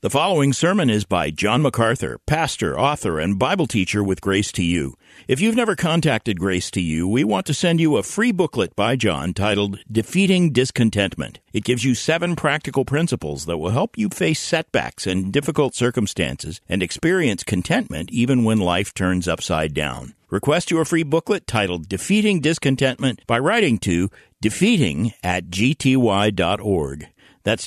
The following sermon is by John MacArthur, pastor, author, and Bible teacher with Grace to You. If you've never contacted Grace to You, we want to send you a free booklet by John titled Defeating Discontentment. It gives you 7 practical principles that will help you face setbacks and difficult circumstances and experience contentment even when life turns upside down. Request your free booklet titled Defeating Discontentment by writing to defeating@gty.org. That's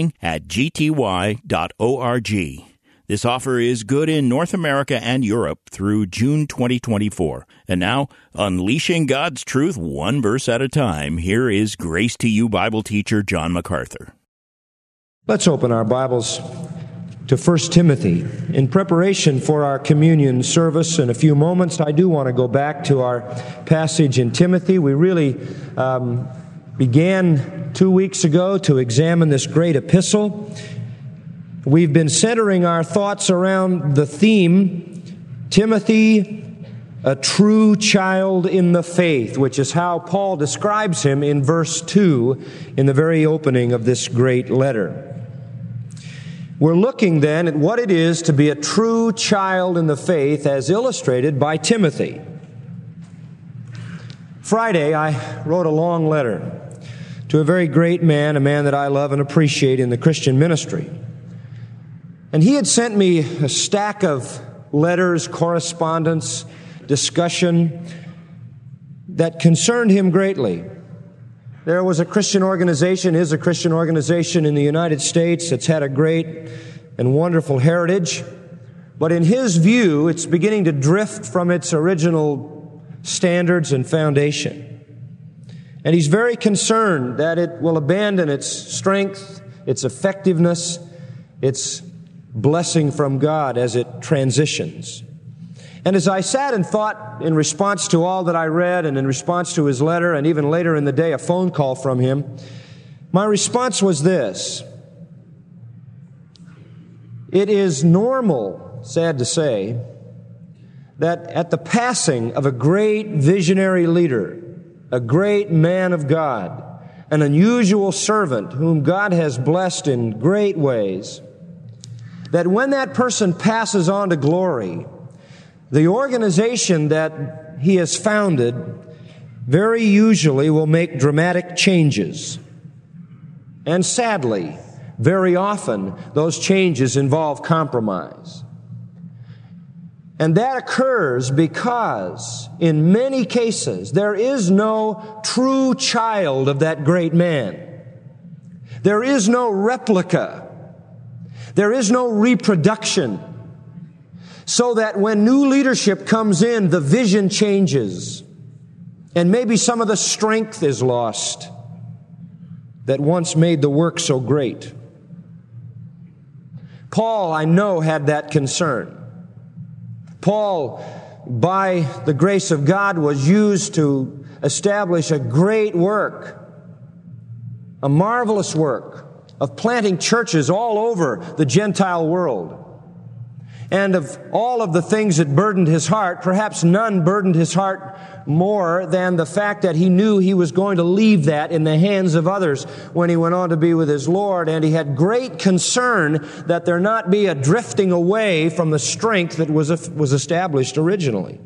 defeating@gty.org. This offer is good in North America and Europe through June 2024. And now, unleashing God's truth one verse at a time, here is Grace to You Bible teacher John MacArthur. Let's open our Bibles to 1 Timothy. In preparation for our communion service in a few moments, I do want to go back to our passage in Timothy. We really began 2 weeks ago to examine this great epistle. We've been centering our thoughts around the theme, Timothy, a true child in the faith, which is how Paul describes him in verse 2 in the very opening of this great letter. We're looking then at what it is to be a true child in the faith as illustrated by Timothy. Friday, I wrote a long letter to a very great man, a man that I love and appreciate in the Christian ministry. And he had sent me a stack of letters, correspondence, discussion that concerned him greatly. There was a Christian organization, is a Christian organization in the United States that's had a great and wonderful heritage. But in his view, it's beginning to drift from its original standards and foundation. And he's very concerned that it will abandon its strength, its effectiveness, its blessing from God as it transitions. And as I sat and thought in response to all that I read and in response to his letter and even later in the day a phone call from him, my response was this: it is normal, sad to say, that at the passing of a great visionary leader, a great man of God, an unusual servant whom God has blessed in great ways, that when that person passes on to glory, the organization that he has founded very usually will make dramatic changes. And sadly, very often, those changes involve compromise. And that occurs because, in many cases, there is no true child of that great man. There is no replica. There is no reproduction. So that when new leadership comes in, the vision changes. And maybe some of the strength is lost that once made the work so great. Paul, I know, had that concern. Paul, by the grace of God, was used to establish a great work, a marvelous work of planting churches all over the Gentile world. And of all of the things that burdened his heart, perhaps none burdened his heart more than the fact that he knew he was going to leave that in the hands of others when he went on to be with his Lord. And he had great concern that there not be a drifting away from the strength that was established originally.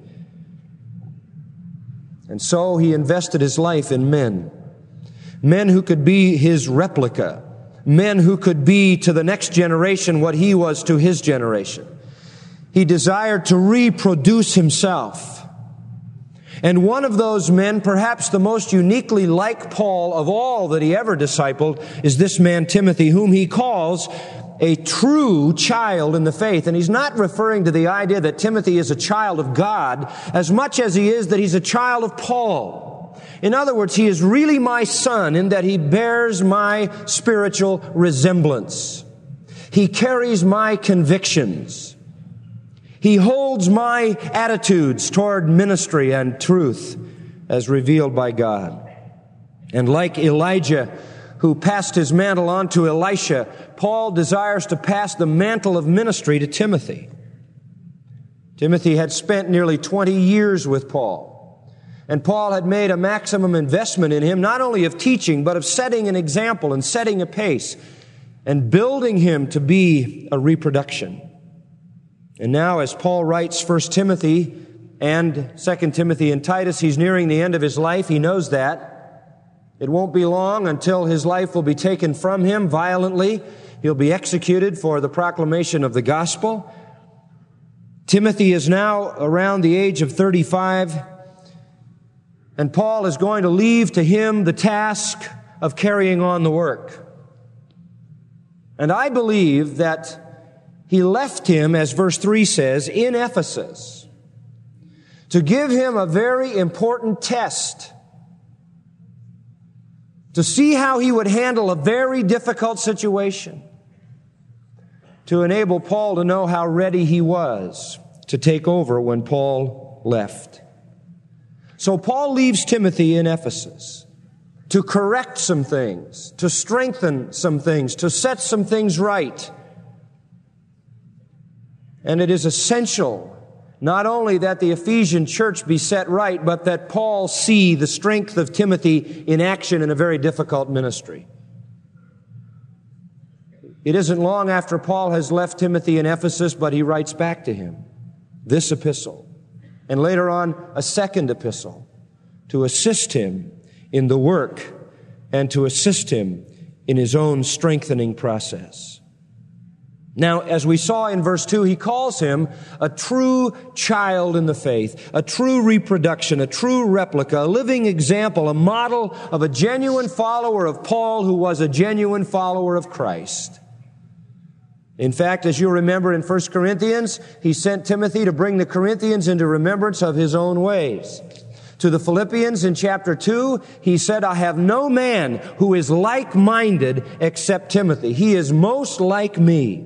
And so he invested his life in men who could be his replica, men who could be to the next generation what he was to his generation. He desired to reproduce himself. And one of those men, perhaps the most uniquely like Paul of all that he ever discipled, is this man Timothy, whom he calls a true child in the faith. And he's not referring to the idea that Timothy is a child of God as much as he is that he's a child of Paul. In other words, he is really my son in that he bears my spiritual resemblance. He carries my convictions. He holds my attitudes toward ministry and truth as revealed by God. And like Elijah, who passed his mantle on to Elisha, Paul desires to pass the mantle of ministry to Timothy. Timothy had spent nearly 20 years with Paul. And Paul had made a maximum investment in him, not only of teaching, but of setting an example and setting a pace. and building him to be a reproduction. And now, as Paul writes 1 Timothy and 2 Timothy and Titus, he's nearing the end of his life. He knows that. It won't be long until his life will be taken from him violently. He'll be executed for the proclamation of the gospel. Timothy is now around the age of 35, and Paul is going to leave to him the task of carrying on the work. And I believe that he left him, as verse 3 says, in Ephesus to give him a very important test, to see how he would handle a very difficult situation, to enable Paul to know how ready he was to take over when Paul left. So Paul leaves Timothy in Ephesus to correct some things, to strengthen some things, to set some things right. And it is essential not only that the Ephesian church be set right, but that Paul see the strength of Timothy in action in a very difficult ministry. It isn't long after Paul has left Timothy in Ephesus, but he writes back to him this epistle, and later on a second epistle, to assist him in the work and to assist him in his own strengthening process. Now, as we saw in verse 2, he calls him a true child in the faith, a true reproduction, a true replica, a living example, a model of a genuine follower of Paul who was a genuine follower of Christ. In fact, as you remember in 1 Corinthians, he sent Timothy to bring the Corinthians into remembrance of his own ways. To the Philippians in chapter 2, he said, I have no man who is like-minded except Timothy. He is most like me.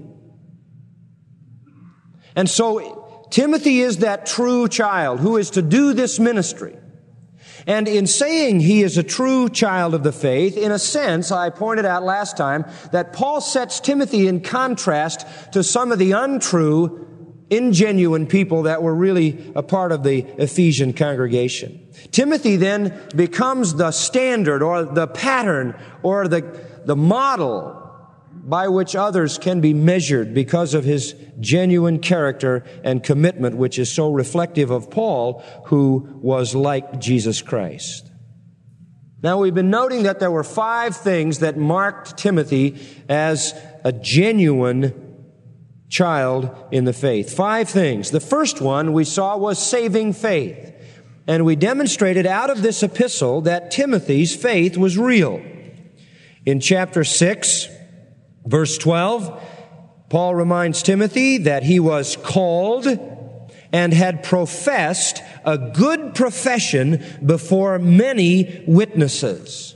And so Timothy is that true child who is to do this ministry. And in saying he is a true child of the faith, in a sense, I pointed out last time that Paul sets Timothy in contrast to some of the untrue, ingenuine people that were really a part of the Ephesian congregation. Timothy then becomes the standard or the pattern or the model by which others can be measured because of his genuine character and commitment, which is so reflective of Paul, who was like Jesus Christ. Now, we've been noting that there were 5 things that marked Timothy as a genuine child in the faith. 5 things. The first one we saw was saving faith. And we demonstrated out of this epistle that Timothy's faith was real. In chapter 6, verse 12, Paul reminds Timothy that he was called and had professed a good profession before many witnesses.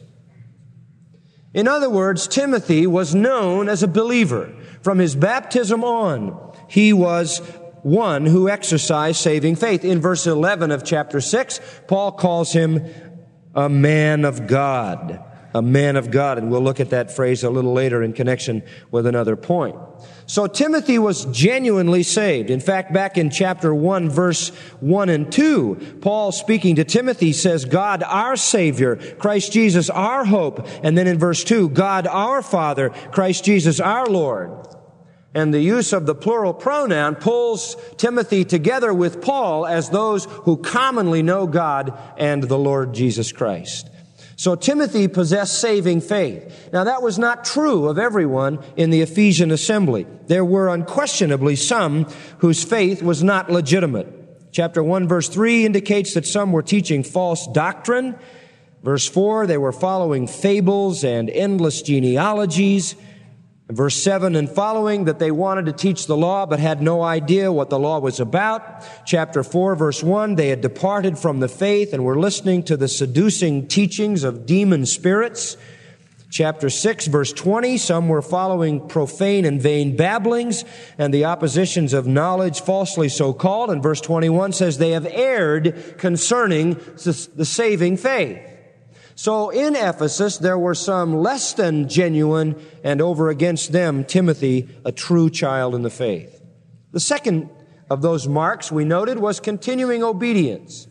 In other words, Timothy was known as a believer. From his baptism on, he was one who exercised saving faith. In verse 11 of chapter 6, Paul calls him a man of God. A man of God, and we'll look at that phrase a little later in connection with another point. So Timothy was genuinely saved. In fact, back in chapter 1, verse 1 and 2, Paul speaking to Timothy says, God our Savior, Christ Jesus our hope. And then in verse 2, God our Father, Christ Jesus our Lord. And the use of the plural pronoun pulls Timothy together with Paul as those who commonly know God and the Lord Jesus Christ. So Timothy possessed saving faith. Now that was not true of everyone in the Ephesian assembly. There were unquestionably some whose faith was not legitimate. Chapter 1 verse 3 indicates that some were teaching false doctrine. Verse 4, they were following fables and endless genealogies. Verse 7 and following, that they wanted to teach the law but had no idea what the law was about. Chapter 4, verse 1, they had departed from the faith and were listening to the seducing teachings of demon spirits. Chapter 6, verse 20, some were following profane and vain babblings and the oppositions of knowledge, falsely so called. And verse 21 says they have erred concerning the saving faith. So in Ephesus, there were some less than genuine, and over against them, Timothy, a true child in the faith. The second of those marks we noted was continuing obedience.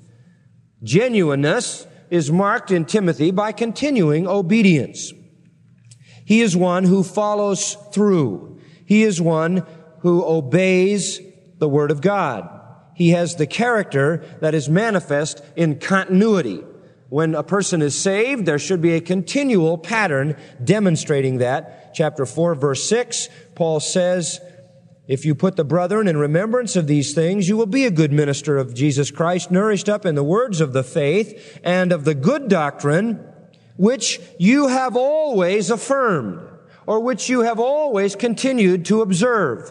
Genuineness is marked in Timothy by continuing obedience. He is one who follows through. He is one who obeys the Word of God. He has the character that is manifest in continuity. When a person is saved, there should be a continual pattern demonstrating that. Chapter 4, verse 6, Paul says, if you put the brethren in remembrance of these things, you will be a good minister of Jesus Christ, nourished up in the words of the faith and of the good doctrine, which you have always affirmed, or which you have always continued to observe.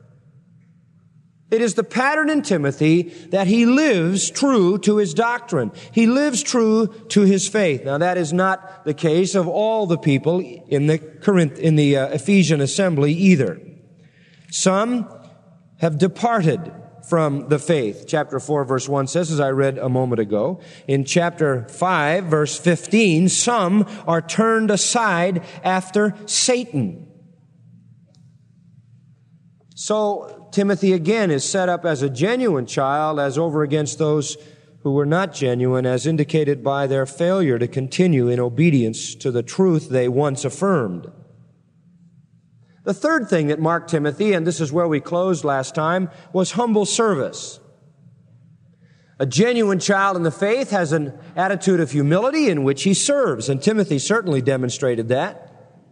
It is the pattern in Timothy that he lives true to his doctrine. He lives true to his faith. Now, that is not the case of all the people in the Ephesian assembly either. Some have departed from the faith. Chapter 4, verse 1 says, as I read a moment ago. In chapter 5, verse 15, some are turned aside after Satan. So Timothy again is set up as a genuine child as over against those who were not genuine, as indicated by their failure to continue in obedience to the truth they once affirmed. The third thing that marked Timothy, and this is where we closed last time, was humble service. A genuine child in the faith has an attitude of humility in which he serves, and Timothy certainly demonstrated that.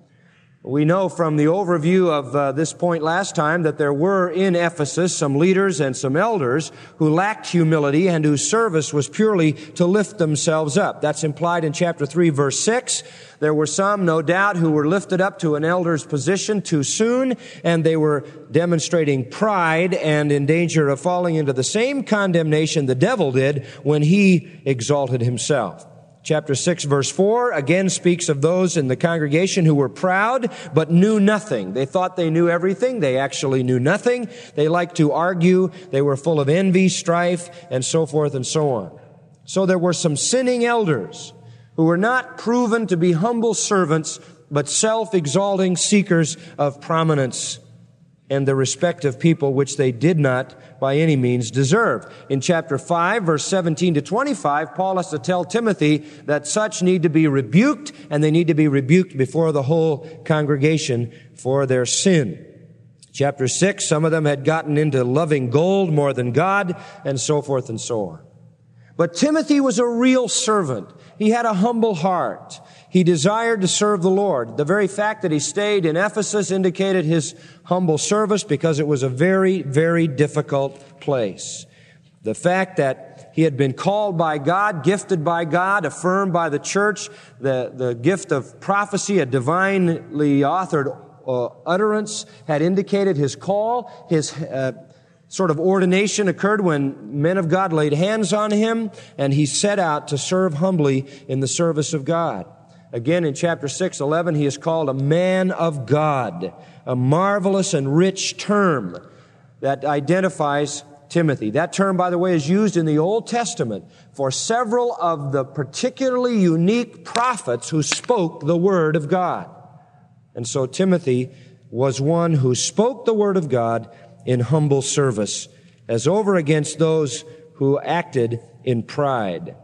We know from the overview of this point last time that there were in Ephesus some leaders and some elders who lacked humility and whose service was purely to lift themselves up. That's implied in chapter 3, verse 6. There were some, no doubt, who were lifted up to an elder's position too soon, and they were demonstrating pride and in danger of falling into the same condemnation the devil did when he exalted himself. Chapter 6, verse 4, again speaks of those in the congregation who were proud but knew nothing. They thought they knew everything. They actually knew nothing. They liked to argue. They were full of envy, strife, and so forth and so on. So there were some sinning elders who were not proven to be humble servants, but self-exalting seekers of prominence and the respect of people which they did not by any means deserve. In chapter 5, verse 17 to 25, Paul has to tell Timothy that such need to be rebuked, and they need to be rebuked before the whole congregation for their sin. Chapter 6, some of them had gotten into loving gold more than God, and so forth and so on. But Timothy was a real servant. He had a humble heart. He desired to serve the Lord. The very fact that he stayed in Ephesus indicated his humble service because it was a very, very difficult place. The fact that he had been called by God, gifted by God, affirmed by the church, the gift of prophecy, a divinely authored utterance, had indicated his call. His sort of ordination occurred when men of God laid hands on him, and he set out to serve humbly in the service of God. Again, in chapter 6:11, he is called a man of God, a marvelous and rich term that identifies Timothy. That term, by the way, is used in the Old Testament for several of the particularly unique prophets who spoke the Word of God. And so Timothy was one who spoke the Word of God in humble service, as over against those who acted in pride.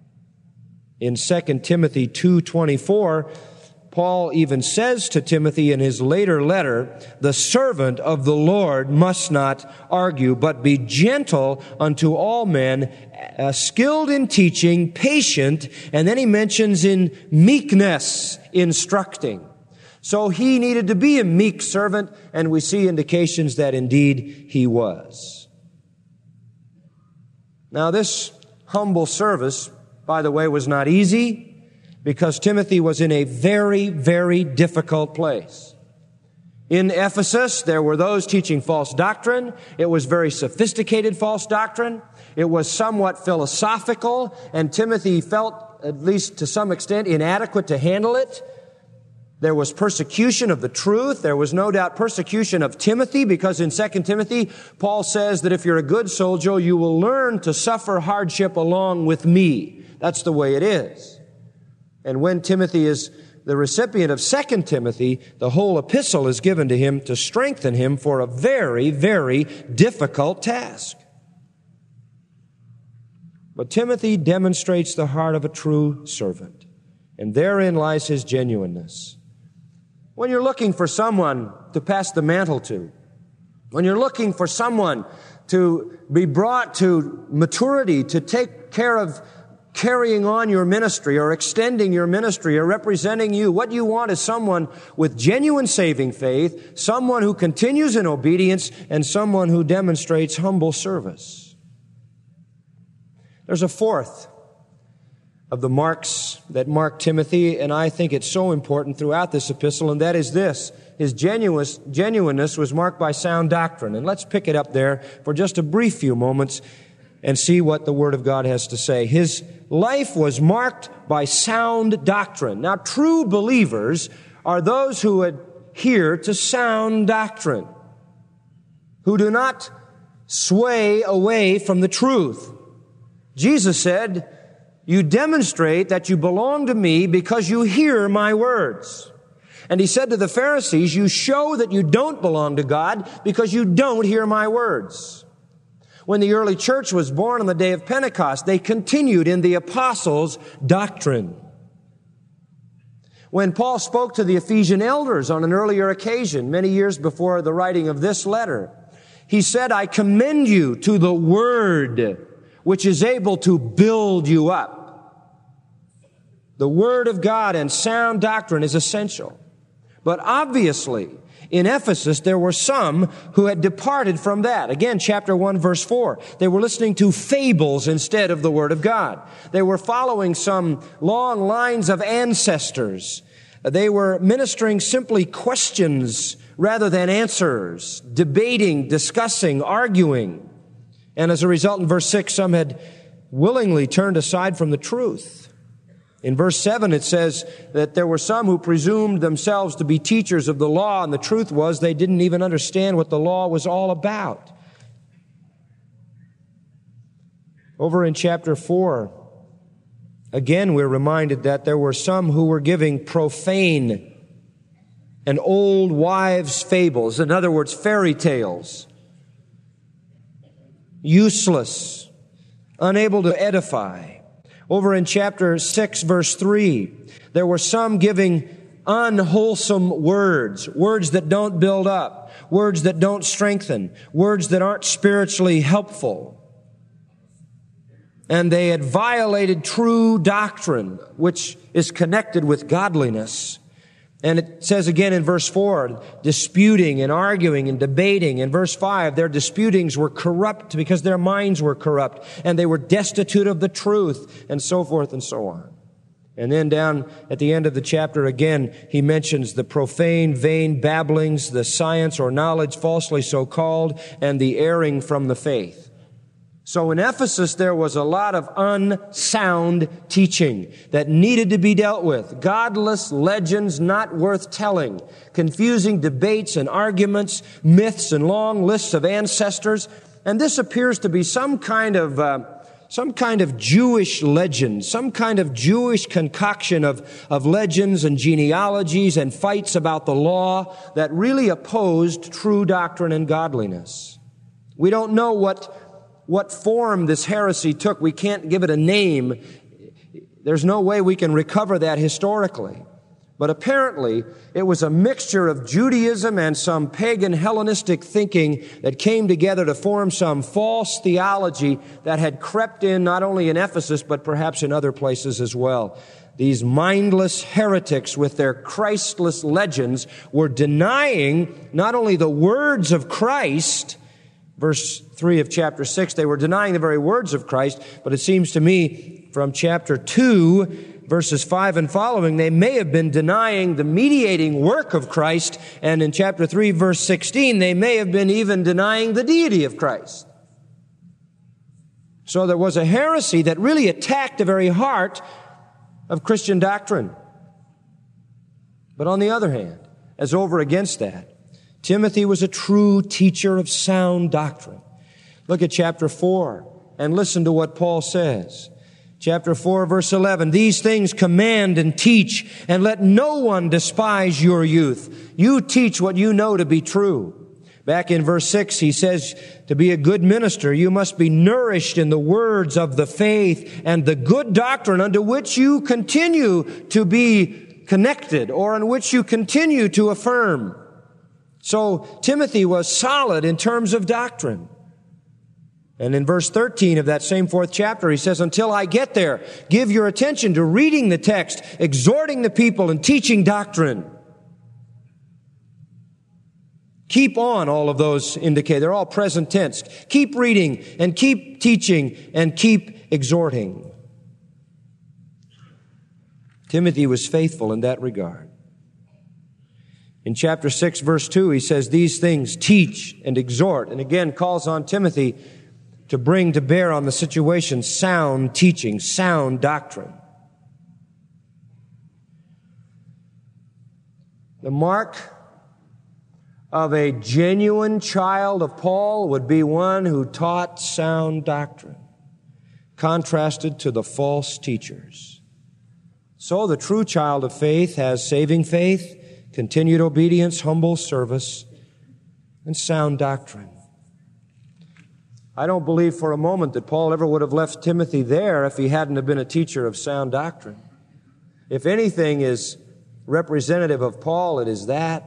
In 2 Timothy 2:24, Paul even says to Timothy in his later letter, the servant of the Lord must not argue, but be gentle unto all men, skilled in teaching, patient, and then he mentions in meekness instructing. So he needed to be a meek servant, and we see indications that indeed he was. Now this humble service, by the way, was not easy because Timothy was in a very, very difficult place. In Ephesus, there were those teaching false doctrine. It was very sophisticated false doctrine. It was somewhat philosophical, and Timothy felt, at least to some extent, inadequate to handle it. There was persecution of the truth. There was no doubt persecution of Timothy, because in 2 Timothy, Paul says that if you're a good soldier, you will learn to suffer hardship along with me. That's the way it is. And when Timothy is the recipient of 2 Timothy, the whole epistle is given to him to strengthen him for a very, very difficult task. But Timothy demonstrates the heart of a true servant, and therein lies his genuineness. when you're looking for someone to pass the mantle to, when you're looking for someone to be brought to maturity, to take care of carrying on your ministry or extending your ministry or representing you, what you want is someone with genuine saving faith, someone who continues in obedience, and someone who demonstrates humble service. There's a fourth of the marks that mark Timothy, and I think it's so important throughout this epistle, and that is this. His genuineness was marked by sound doctrine. And let's pick it up there for just a brief few moments and see what the Word of God has to say. His life was marked by sound doctrine. Now, true believers are those who adhere to sound doctrine, who do not sway away from the truth. Jesus said, "You demonstrate that you belong to me because you hear my words." And he said to the Pharisees, "You show that you don't belong to God because you don't hear my words." When the early church was born on the day of Pentecost, they continued in the apostles' doctrine. When Paul spoke to the Ephesian elders on an earlier occasion, many years before the writing of this letter, he said, "I commend you to the word which is able to build you up." The Word of God and sound doctrine is essential. But obviously, in Ephesus, there were some who had departed from that. Again, chapter 1, verse 4. They were listening to fables instead of the Word of God. They were following some long lines of ancestors. They were ministering simply questions rather than answers, debating, discussing, arguing. And as a result, in verse 6, some had willingly turned aside from the truth. In verse 7, it says that there were some who presumed themselves to be teachers of the law, and the truth was they didn't even understand what the law was all about. Over in chapter 4, again, we're reminded that there were some who were giving profane and old wives' fables, in other words, fairy tales, useless, unable to edify. Over in chapter 6, verse 3, there were some giving unwholesome words, words that don't build up, words that don't strengthen, words that aren't spiritually helpful. And they had violated true doctrine, which is connected with godliness. And it says again in verse 4, disputing and arguing and debating. In verse 5, their disputings were corrupt because their minds were corrupt and they were destitute of the truth, and so forth and so on. And then down at the end of the chapter again, he mentions the profane, vain babblings, the science or knowledge falsely so called, and the erring from the faith. So in Ephesus, there was a lot of unsound teaching that needed to be dealt with. Godless legends not worth telling. Confusing debates and arguments, myths and long lists of ancestors. And this appears to be some kind of Jewish legend, some kind of Jewish concoction of legends and genealogies and fights about the law that really opposed true doctrine and godliness. We don't know what form this heresy took. We can't give it a name. There's no way we can recover that historically. But apparently, it was a mixture of Judaism and some pagan Hellenistic thinking that came together to form some false theology that had crept in not only in Ephesus, but perhaps in other places as well. These mindless heretics with their Christless legends were denying not only the words of Christ. Verse 3 of chapter 6, they were denying the very words of Christ, but it seems to me from chapter 2, verses 5 and following, they may have been denying the mediating work of Christ, and in chapter 3, verse 16, they may have been even denying the deity of Christ. So there was a heresy that really attacked the very heart of Christian doctrine. But on the other hand, as over against that, Timothy was a true teacher of sound doctrine. Look at chapter 4 and listen to what Paul says. Chapter 4, verse 11, "These things command and teach, and let no one despise your youth. You teach what you know to be true." Back in verse 6, he says, to be a good minister, you must be nourished in the words of the faith and the good doctrine unto which you continue to be connected or in which you continue to affirm. So Timothy was solid in terms of doctrine. And in verse 13 of that same 4th chapter, he says, until I get there, give your attention to reading the text, exhorting the people, and teaching doctrine. Keep on, all of those indicate. They're all present tense. Keep reading and keep teaching and keep exhorting. Timothy was faithful in that regard. In chapter 6, verse 2, he says, these things teach and exhort, and again calls on Timothy to bring to bear on the situation sound teaching, sound doctrine. The mark of a genuine child of Paul would be one who taught sound doctrine, contrasted to the false teachers. So the true child of faith has saving faith, continued obedience, humble service, and sound doctrine. I don't believe for a moment that Paul ever would have left Timothy there if he hadn't have been a teacher of sound doctrine. If anything is representative of Paul, it is that.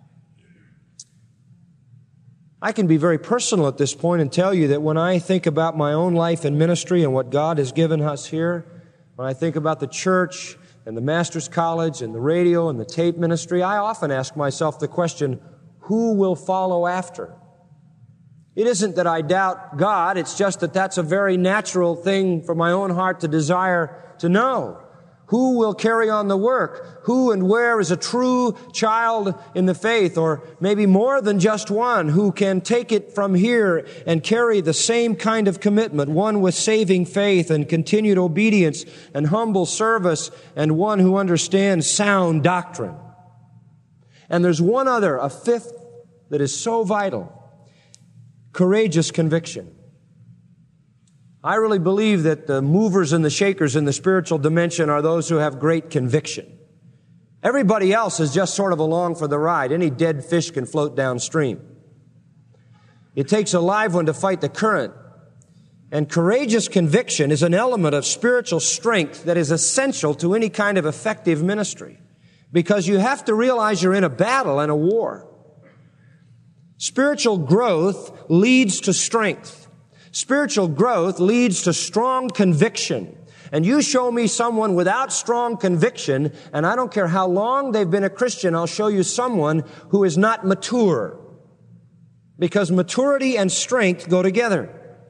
I can be very personal at this point and tell you that when I think about my own life and ministry and what God has given us here, when I think about the church and the Master's College and the radio and the tape ministry, I often ask myself the question, who will follow after? It isn't that I doubt God, it's just that that's a very natural thing for my own heart to desire to know. Who will carry on the work? Who and where is a true child in the faith, or maybe more than just one, who can take it from here and carry the same kind of commitment, one with saving faith and continued obedience and humble service, and one who understands sound doctrine. And there's one other, a fifth, that is so vital: courageous conviction. I really believe that the movers and the shakers in the spiritual dimension are those who have great conviction. Everybody else is just sort of along for the ride. Any dead fish can float downstream. It takes a live one to fight the current. And courageous conviction is an element of spiritual strength that is essential to any kind of effective ministry, because you have to realize you're in a battle and a war. Spiritual growth leads to strength. Spiritual growth leads to strong conviction. And you show me someone without strong conviction, and I don't care how long they've been a Christian, I'll show you someone who is not mature. Because maturity and strength go together.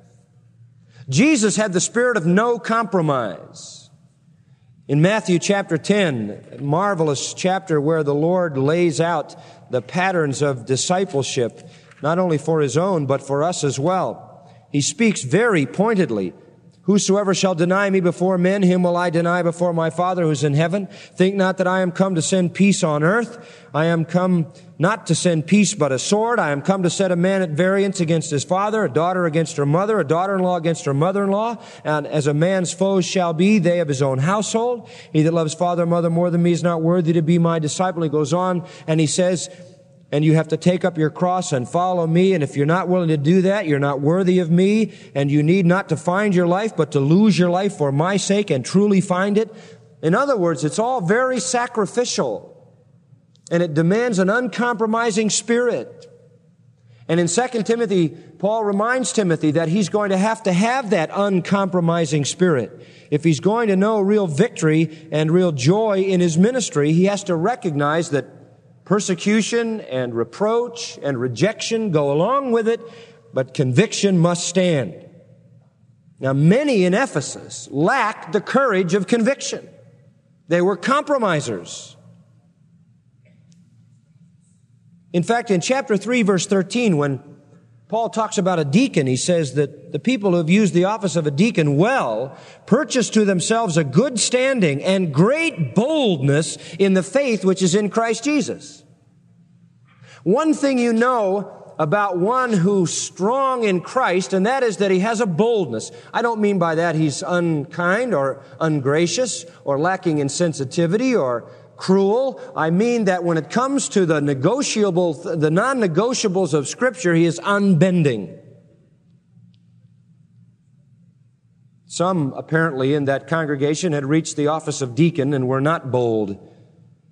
Jesus had the spirit of no compromise. In Matthew chapter 10, a marvelous chapter where the Lord lays out the patterns of discipleship, not only for His own, but for us as well. He speaks very pointedly. Whosoever shall deny me before men, him will I deny before my Father who is in heaven. Think not that I am come to send peace on earth. I am come not to send peace, but a sword. I am come to set a man at variance against his father, a daughter against her mother, a daughter-in-law against her mother-in-law. And as a man's foes shall be, they of his own household. He that loves father or mother more than me is not worthy to be my disciple. He goes on and he says, and you have to take up your cross and follow me. And if you're not willing to do that, you're not worthy of me. And you need not to find your life, but to lose your life for my sake and truly find it. In other words, it's all very sacrificial. And it demands an uncompromising spirit. And in 2 Timothy, Paul reminds Timothy that he's going to have that uncompromising spirit. If he's going to know real victory and real joy in his ministry, he has to recognize that persecution and reproach and rejection go along with it, but conviction must stand. Now, many in Ephesus lacked the courage of conviction. They were compromisers. In fact, in chapter 3, verse 13, when Paul talks about a deacon, he says that the people who have used the office of a deacon well purchase to themselves a good standing and great boldness in the faith which is in Christ Jesus. One thing you know about one who's strong in Christ, and that is that he has a boldness. I don't mean by that he's unkind or ungracious or lacking in sensitivity or cruel. I mean that when it comes to the non-negotiables of Scripture, he is unbending. Some apparently in that congregation had reached the office of deacon and were not bold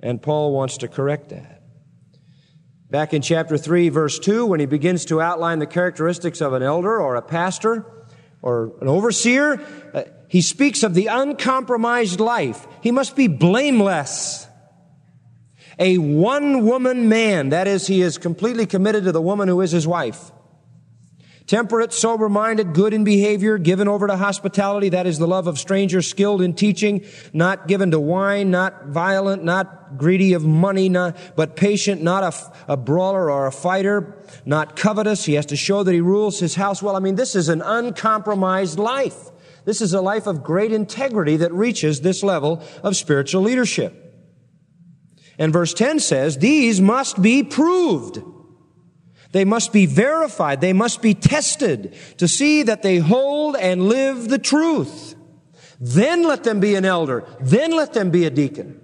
And Paul wants to correct that. Back in chapter 3, verse 2, when he begins to outline the characteristics of an elder or a pastor or an overseer, he speaks of the uncompromised life. He must be blameless. A one-woman man, that is, he is completely committed to the woman who is his wife. Temperate, sober-minded, good in behavior, given over to hospitality, that is the love of strangers, skilled in teaching, not given to wine, not violent, not greedy of money, but patient, not a brawler or a fighter, not covetous. He has to show that he rules his house well. I mean, this is an uncompromised life. This is a life of great integrity that reaches this level of spiritual leadership. And verse 10 says, these must be proved. They must be verified. They must be tested to see that they hold and live the truth. Then let them be an elder. Then let them be a deacon.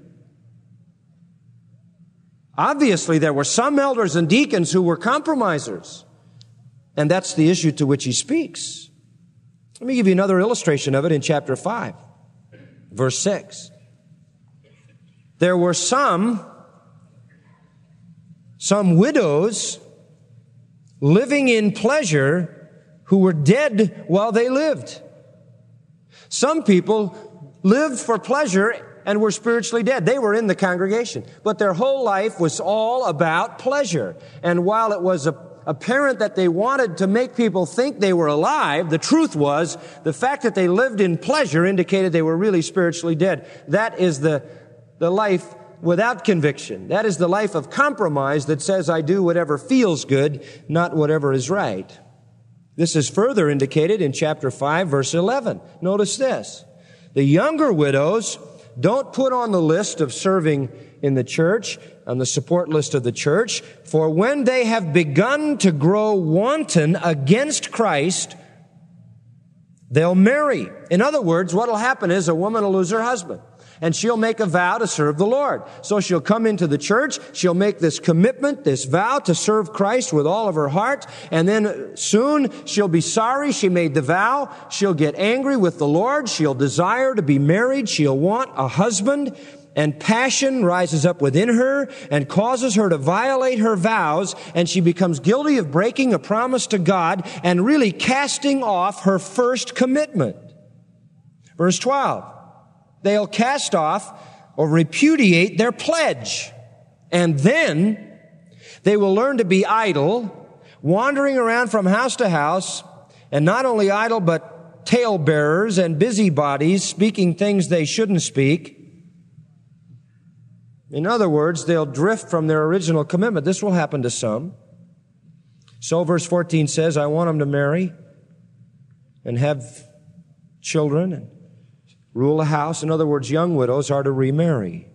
Obviously, there were some elders and deacons who were compromisers. And that's the issue to which he speaks. Let me give you another illustration of it in chapter 5, verse 6. There were some widows living in pleasure who were dead while they lived. Some people lived for pleasure and were spiritually dead. They were in the congregation, but their whole life was all about pleasure. And while it was apparent that they wanted to make people think they were alive, the truth was the fact that they lived in pleasure indicated they were really spiritually dead. That is the life without conviction. That is the life of compromise that says I do whatever feels good, not whatever is right. This is further indicated in chapter 5, verse 11. Notice this. The younger widows don't put on the list of serving in the church, on the support list of the church, for when they have begun to grow wanton against Christ, they'll marry. In other words, what will happen is a woman will lose her husband. And she'll make a vow to serve the Lord. So she'll come into the church, she'll make this commitment, this vow to serve Christ with all of her heart, and then soon she'll be sorry she made the vow, she'll get angry with the Lord, she'll desire to be married, she'll want a husband, and passion rises up within her and causes her to violate her vows, and she becomes guilty of breaking a promise to God and really casting off her first commitment. Verse 12. They'll cast off or repudiate their pledge. And then they will learn to be idle, wandering around from house to house, and not only idle, but talebearers and busybodies, speaking things they shouldn't speak. In other words, they'll drift from their original commitment. This will happen to some. So verse 14 says, I want them to marry and have children and rule a house. In other words, young widows are to remarry.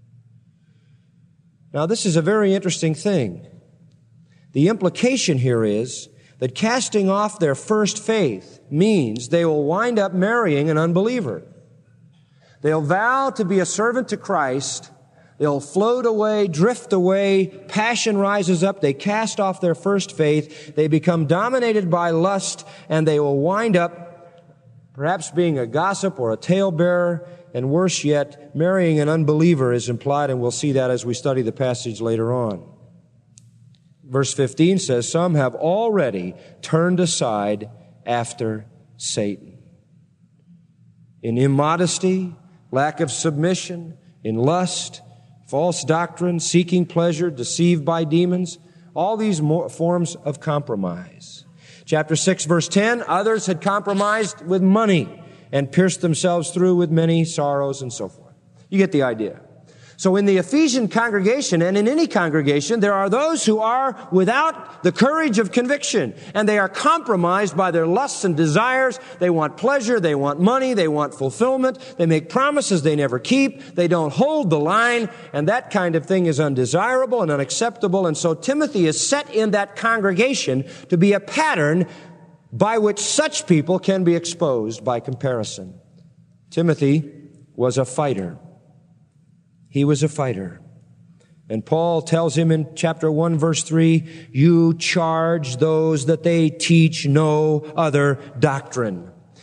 Now, this is a very interesting thing. The implication here is that casting off their first faith means they will wind up marrying an unbeliever. They'll vow to be a servant to Christ. They'll float away, drift away. Passion rises up. They cast off their first faith. They become dominated by lust, and they will wind up perhaps being a gossip or a talebearer, and worse yet, marrying an unbeliever is implied, and we'll see that as we study the passage later on. Verse 15 says, some have already turned aside after Satan. In immodesty, lack of submission, in lust, false doctrine, seeking pleasure, deceived by demons, all these forms of compromise. Chapter 6, verse 10, others had compromised with money and pierced themselves through with many sorrows and so forth. You get the idea. So in the Ephesian congregation and in any congregation, there are those who are without the courage of conviction, and they are compromised by their lusts and desires. They want pleasure, they want money, they want fulfillment. They make promises they never keep. They don't hold the line, and that kind of thing is undesirable and unacceptable. And so Timothy is set in that congregation to be a pattern by which such people can be exposed by comparison. Timothy was a fighter. He was a fighter. And Paul tells him in chapter 1, verse 3, you charge those that they teach no other doctrine.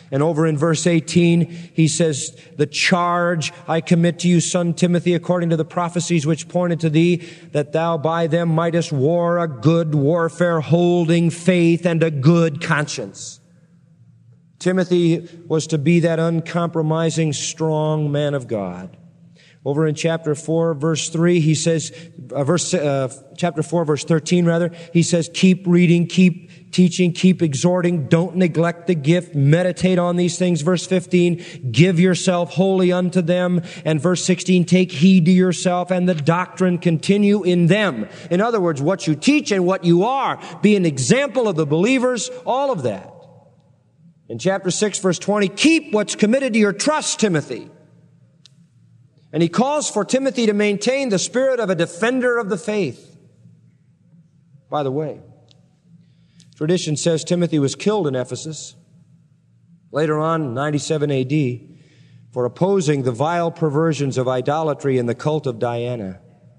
And over in verse 18, he says, the charge I commit to you, son Timothy, according to the prophecies which pointed to thee, that thou by them mightest war a good warfare, holding faith and a good conscience. Timothy was to be that uncompromising, strong man of God. Over in chapter 4, verse 3, he says, chapter 4, verse 13, rather, he says, keep reading, keep teaching, keep exhorting, don't neglect the gift, meditate on these things. Verse 15, give yourself wholly unto them. And verse 16, take heed to yourself and the doctrine, continue in them. In other words, what you teach and what you are, be an example of the believers, all of that. In chapter 6, verse 20, keep what's committed to your trust, Timothy. And he calls for Timothy to maintain the spirit of a defender of the faith. By the way, tradition says Timothy was killed in Ephesus, later on, 97 AD, for opposing the vile perversions of idolatry and the cult of Diana.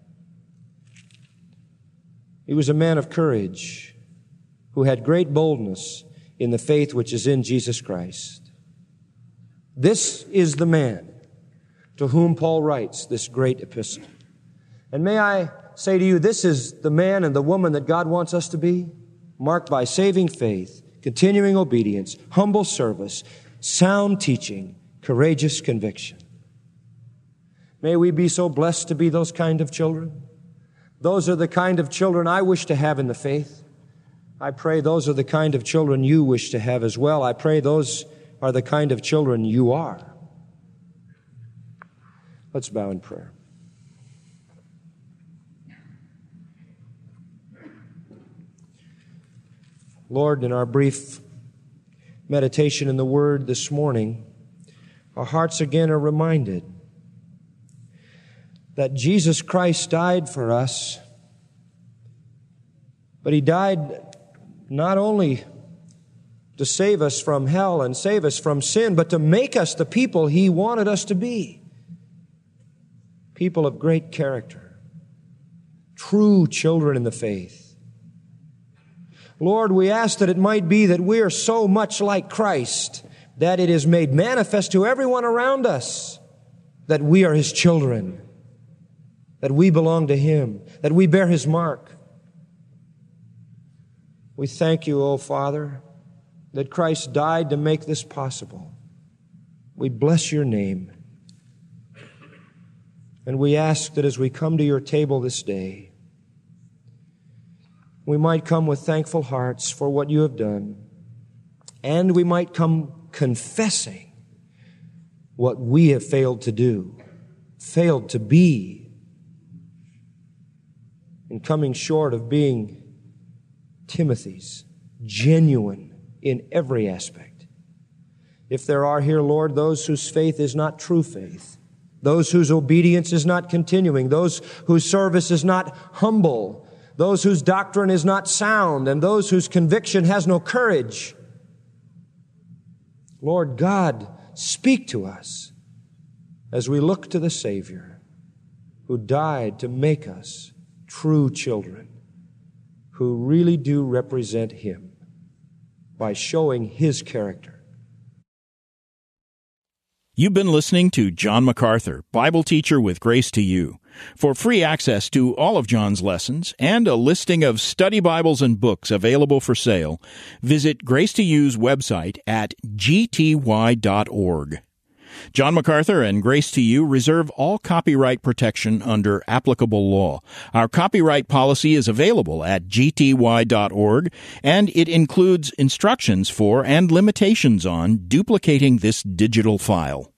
He was a man of courage who had great boldness in the faith which is in Jesus Christ. This is the man to whom Paul writes this great epistle. And may I say to you, this is the man and the woman that God wants us to be, marked by saving faith, continuing obedience, humble service, sound teaching, courageous conviction. May we be so blessed to be those kind of children. Those are the kind of children I wish to have in the faith. I pray those are the kind of children you wish to have as well. I pray those are the kind of children you are. Let's bow in prayer. Lord, in our brief meditation in the Word this morning, our hearts again are reminded that Jesus Christ died for us, but He died not only to save us from hell and save us from sin, but to make us the people He wanted us to be. People of great character, true children in the faith. Lord, we ask that it might be that we are so much like Christ that it is made manifest to everyone around us that we are His children, that we belong to Him, that we bear His mark. We thank You, O Father, that Christ died to make this possible. We bless Your name. And we ask that as we come to Your table this day, we might come with thankful hearts for what You have done, and we might come confessing what we have failed to do, failed to be, and coming short of being Timothy's, genuine in every aspect. If there are here, Lord, those whose faith is not true faith, those whose obedience is not continuing, those whose service is not humble, those whose doctrine is not sound, and those whose conviction has no courage, Lord God, speak to us as we look to the Savior who died to make us true children who really do represent Him by showing His character. You've been listening to John MacArthur, Bible teacher with Grace to You. For free access to all of John's lessons and a listing of study Bibles and books available for sale, visit Grace to You's website at gty.org. John MacArthur and Grace to You reserve all copyright protection under applicable law. Our copyright policy is available at gty.org, and it includes instructions for and limitations on duplicating this digital file.